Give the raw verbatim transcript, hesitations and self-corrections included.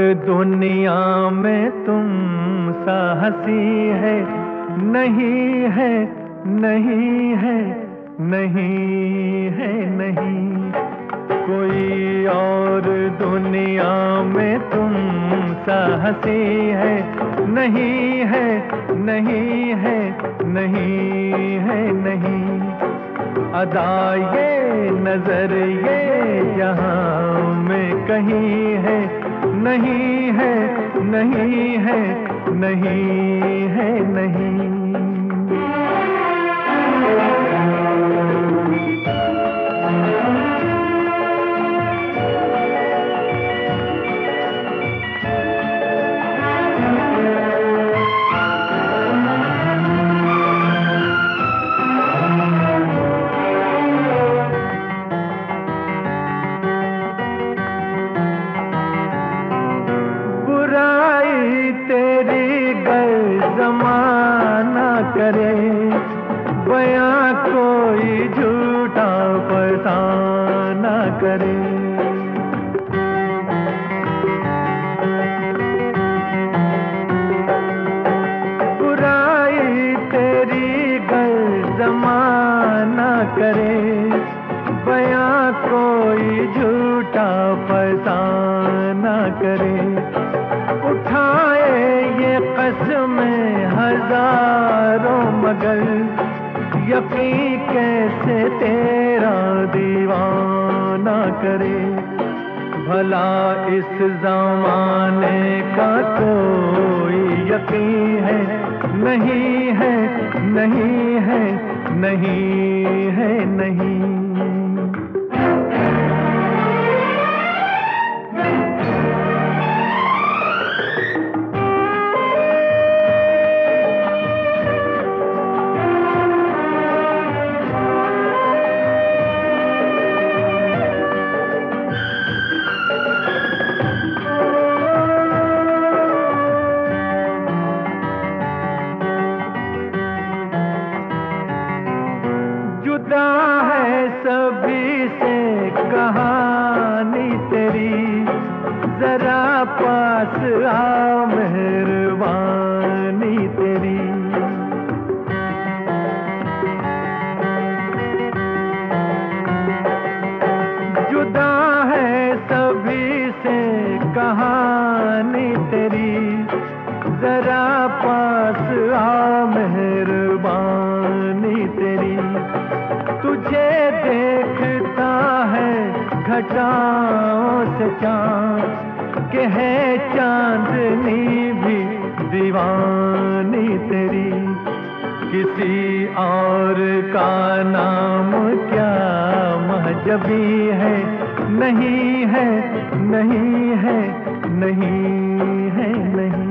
दुनिया में तुम सा हंसी है नहीं है, नहीं है, नहीं है, नहीं कोई और दुनिया में तुम सा हंसी है नहीं है, नहीं है, नहीं है, नहीं अदा ये नजर ये जहां में कहीं है नहीं है, नहीं है, नहीं है, नहीं जमाना करे बयां कोई झूठा फसाना करे बुराई तेरी गल जमाना करे बयां कोई झूठा फसाना करे उठाए ये कसमें हजारों मगर यकीन कैसे तेरा दीवाना करे भला इस जमाने का कोई यकीन है नहीं है, नहीं है, नहीं है, नहीं जुदा है सभी से कहानी तेरी जरा पास आ मेहरबानी तेरी जुदा है सभी से कहानी तेरी जरा पास आ मेहरबानी तेरी तुझे देखता है घटाओं से चांद के है चांदनी भी दीवानी तेरी किसी और का नाम क्या महजबी है नहीं है, नहीं है, नहीं है, नहीं